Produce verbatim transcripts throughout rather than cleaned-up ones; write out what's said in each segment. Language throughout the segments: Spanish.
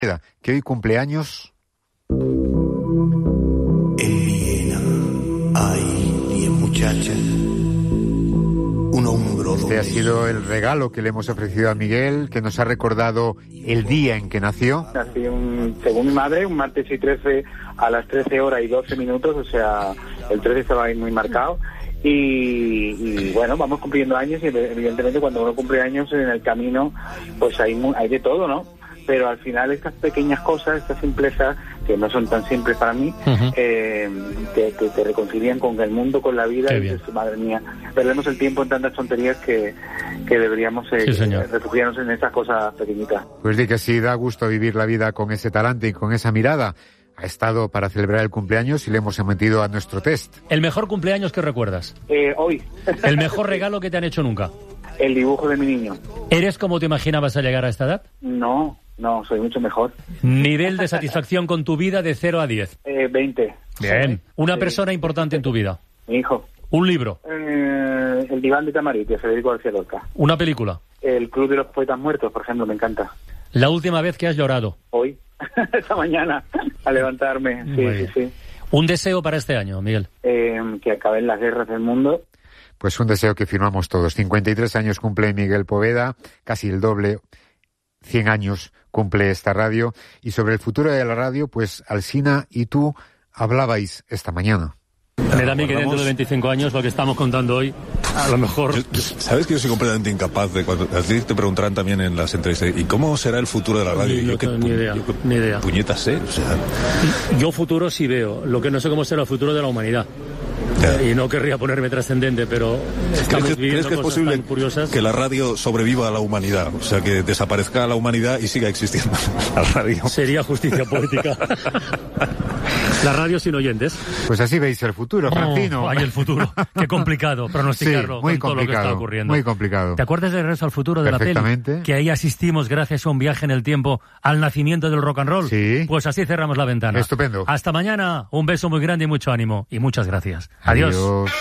que hoy cumpleaños. En Viena hay diez muchachas, un hombro. Este ha sido el regalo que le hemos ofrecido a Miguel, que nos ha recordado el día en que nació. Nací un, según mi madre, un martes y trece a las trece horas y doce minutos, o sea, el trece estaba ahí muy marcado. Y, y bueno, vamos cumpliendo años y evidentemente cuando uno cumple años en el camino, pues hay, hay de todo, ¿no? Pero al final estas pequeñas cosas, estas simplezas, que no son tan simples para mí, uh-huh. eh, te, te, te reconcilian con el mundo, con la vida. Qué y bien. Dices, madre mía, perdemos el tiempo en tantas tonterías que, que deberíamos eh, sí, refugiarnos en esas cosas pequeñitas. Pues di que sí, da gusto vivir la vida con ese talante y con esa mirada. Ha estado para celebrar el cumpleaños y le hemos sometido a nuestro test. ¿El mejor cumpleaños que recuerdas? Eh, hoy. ¿El mejor regalo que te han hecho nunca? El dibujo de mi niño. ¿Eres como te imaginabas al llegar a esta edad? No, no, soy mucho mejor. ¿Nivel de satisfacción con tu vida de cero a diez? Eh, veinte. Bien. ¿Una sí. persona importante en tu vida? Mi hijo. ¿Un libro? Eh, el diván de Tamarit, de Federico García Lorca. ¿Una película? El Club de los Poetas Muertos, por ejemplo, me encanta. ¿La última vez que has llorado? Hoy, esta mañana, al levantarme. Sí, sí, sí. ¿Un deseo para este año, Miguel? Eh, que acaben las guerras del mundo. Pues un deseo que firmamos todos. cincuenta y tres años cumple Miguel Poveda, casi el doble, cien años cumple esta radio. Y sobre el futuro de la radio, pues Alsina y tú hablabais esta mañana. Me da a mí que dentro de veinticinco años lo que estamos contando hoy, a lo mejor... Yo, yo, Sabes que yo soy completamente incapaz de... Cuando, a ti te preguntarán también en las entrevistas, ¿y cómo será el futuro de la radio? Ni, yo, no ¿qué, ni idea, yo, ni idea. Puñetas sé, o sea... Yo futuro sí veo, lo que no sé cómo será el futuro de la humanidad. Ya. Y no querría ponerme trascendente, pero estamos ¿Crees que, viviendo ¿crees que es cosas posible tan curiosas? Que la radio sobreviva a la humanidad? O sea, que desaparezca la humanidad y siga existiendo la radio. Sería justicia poética. La radio sin oyentes. Pues así veis el futuro, Francino. Oh, ay, el futuro. Qué complicado pronosticarlo sí, muy con todo lo que está ocurriendo. Muy complicado. ¿Te acuerdas de Regreso al Futuro de la peli? Que ahí asistimos gracias a un viaje en el tiempo al nacimiento del rock and roll. Sí. Pues así cerramos la ventana. Estupendo. Hasta mañana. Un beso muy grande y mucho ánimo. Y muchas gracias. Adiós. Adiós.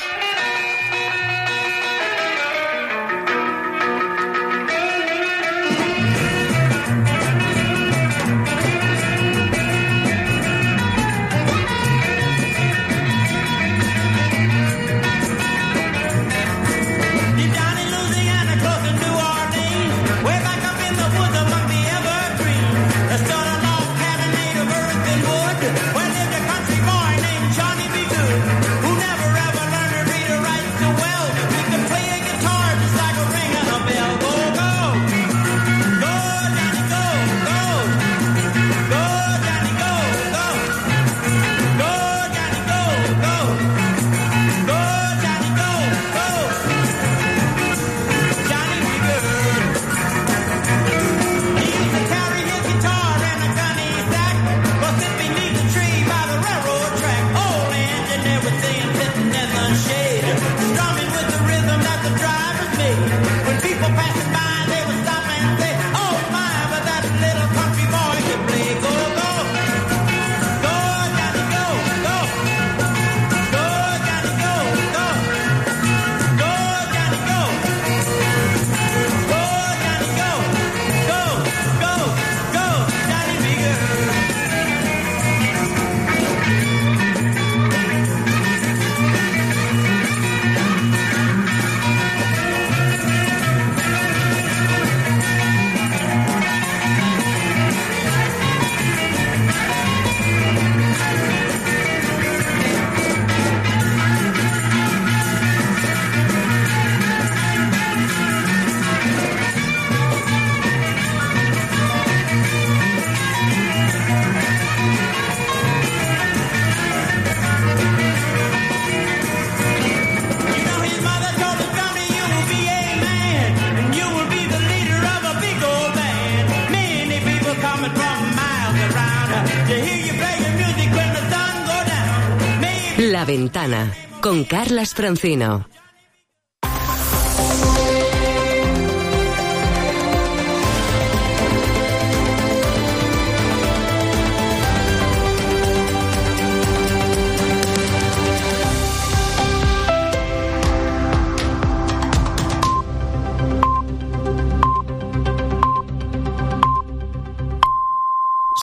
La Ventana, con Carlas Francino.